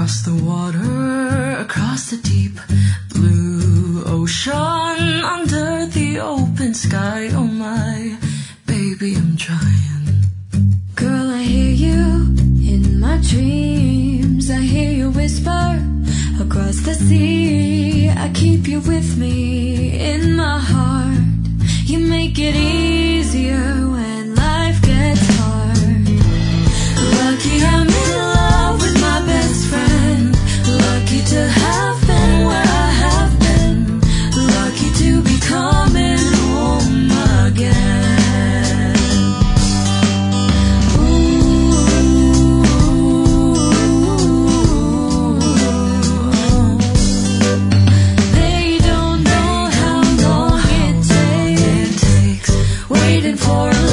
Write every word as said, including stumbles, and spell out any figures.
Across the water, across the deep blue ocean, under the open sky, oh my baby, I'm trying. Girl, I hear you in my dreams, I hear you whisper across the sea. I keep you with me in my heart. You make it easier when life gets hard. Lucky I'm in love with my best friend. Lucky to have been where I have been. Lucky to be coming home again. Ooh. They don't know how long it takes, waiting for